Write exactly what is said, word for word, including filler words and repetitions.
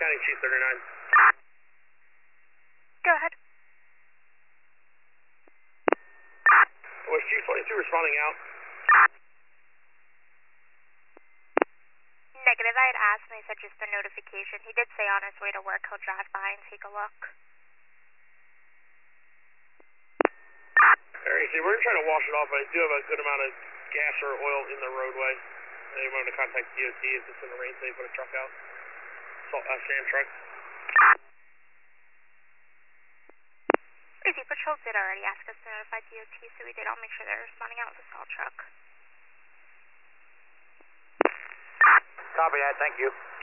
County Chief thirty-nine. Go ahead. Was Chief twenty-two responding out? Negative. I had asked and he said just a notification. He did say on his way to work he'll drive by and take a look. Alright, see, we're going to try to wash it off, but I do have a good amount of gas or oil in the roadway. They want to contact D O T if it's in the rain, so they put a truck out. Salt, uh, sand truck. Easy Patrol did already ask us to notify D O T, so we did. I'll make sure they're responding out with a salt truck. Copy that, thank you.